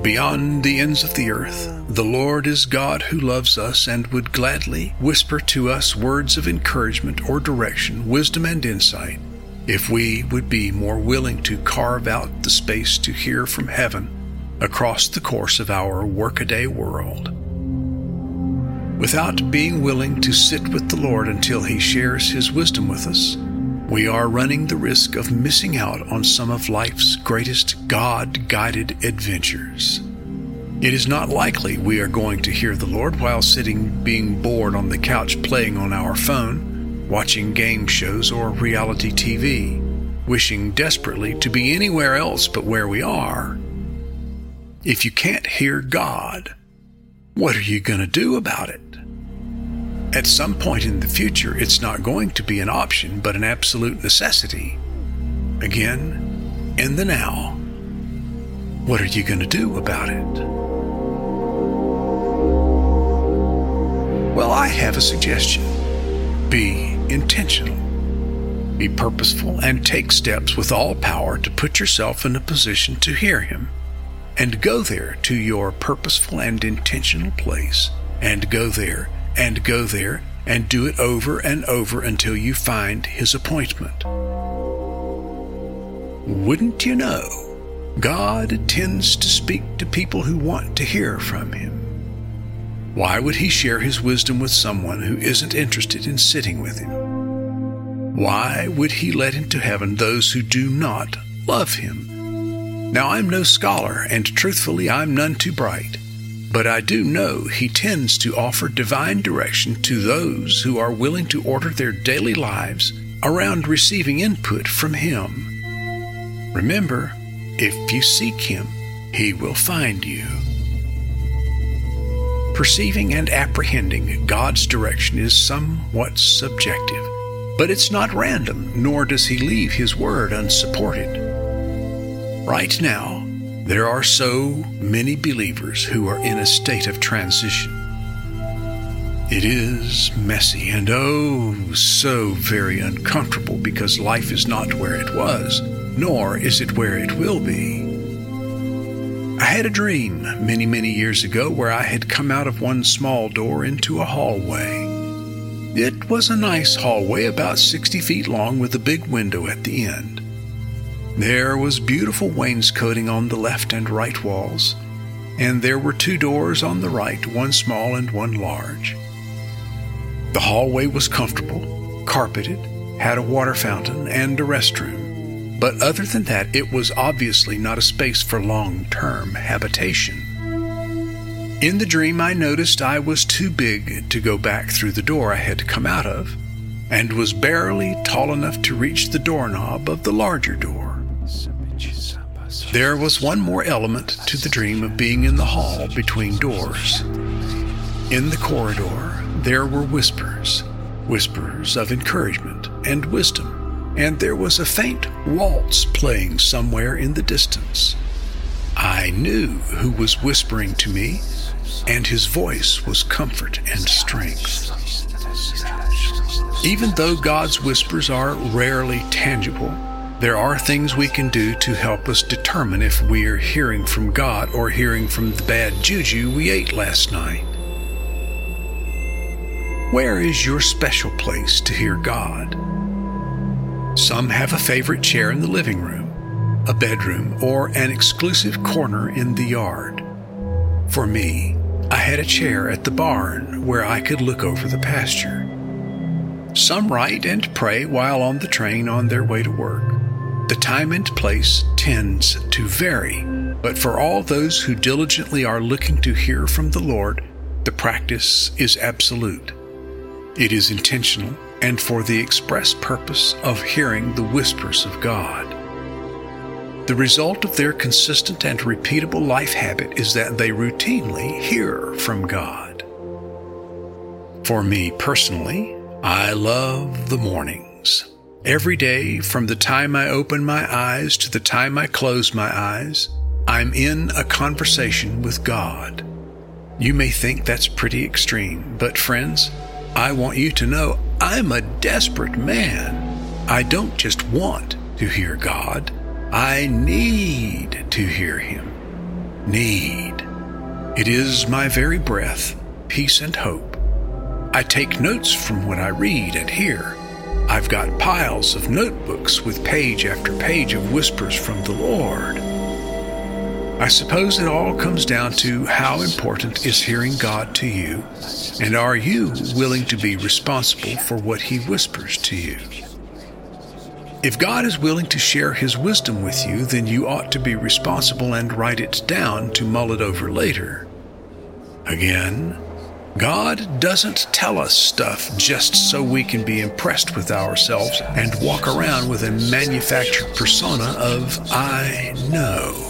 beyond the ends of the earth, the Lord is God who loves us and would gladly whisper to us words of encouragement or direction, wisdom and insight, if we would be more willing to carve out the space to hear from heaven across the course of our workaday world. Without being willing to sit with the Lord until He shares His wisdom with us, we are running the risk of missing out on some of life's greatest God-guided adventures. It is not likely we are going to hear the Lord while sitting being bored on the couch playing on our phone, watching game shows or reality TV, wishing desperately to be anywhere else but where we are. If you can't hear God, what are you going to do about it? At some point in the future, it's not going to be an option, but an absolute necessity. Again, in the now, what are you going to do about it? Well, I have a suggestion. Be intentional. Be purposeful and take steps with all power to put yourself in a position to hear Him. And go there to your purposeful and intentional place. And go there and go there and do it over and over until you find His appointment. Wouldn't you know, God tends to speak to people who want to hear from Him. Why would He share His wisdom with someone who isn't interested in sitting with Him? Why would He let into heaven those who do not love Him? Now, I'm no scholar, and truthfully, I'm none too bright. But I do know He tends to offer divine direction to those who are willing to order their daily lives around receiving input from Him. Remember, if you seek Him, He will find you. Perceiving and apprehending God's direction is somewhat subjective, but it's not random, nor does He leave His word unsupported. Right now, there are so many believers who are in a state of transition. It is messy and oh, so very uncomfortable because life is not where it was, nor is it where it will be. I had a dream many years ago where I had come out of one small door into a hallway. It was a nice hallway about 60 feet long with a big window at the end. There was beautiful wainscoting on the left and right walls, and there were 2 doors on the right, one small and one large. The hallway was comfortable, carpeted, had a water fountain and a restroom, but other than that, it was obviously not a space for long-term habitation. In the dream, I noticed I was too big to go back through the door I had come out of, and was barely tall enough to reach the doorknob of the larger door. There was one more element to the dream of being in the hall between doors. In the corridor, there were whispers of encouragement and wisdom, and there was a faint waltz playing somewhere in the distance. I knew who was whispering to me, and his voice was comfort and strength. Even though God's whispers are rarely tangible, there are things we can do to help us determine if we are hearing from God or hearing from the bad juju we ate last night. Where is your special place to hear God? Some have a favorite chair in the living room, a bedroom, or an exclusive corner in the yard. For me, I had a chair at the barn where I could look over the pasture. Some write and pray while on the train on their way to work. The time and place tends to vary, but for all those who diligently are looking to hear from the Lord, the practice is absolute. It is intentional and for the express purpose of hearing the whispers of God. The result of their consistent and repeatable life habit is that they routinely hear from God. For me personally, I love the mornings. Every day, from the time I open my eyes to the time I close my eyes, I'm in a conversation with God. You may think that's pretty extreme, but friends, I want you to know I'm a desperate man. I don't just want to hear God. I need to hear Him. need. It is my very breath, peace and hope. I take notes from what I read and hear. I've got piles of notebooks with page after page of whispers from the Lord. I suppose it all comes down to how important is hearing God to you, and are you willing to be responsible for what He whispers to you? If God is willing to share His wisdom with you, then you ought to be responsible and write it down to mull it over later. Again, God doesn't tell us stuff just so we can be impressed with ourselves and walk around with a manufactured persona of, I know.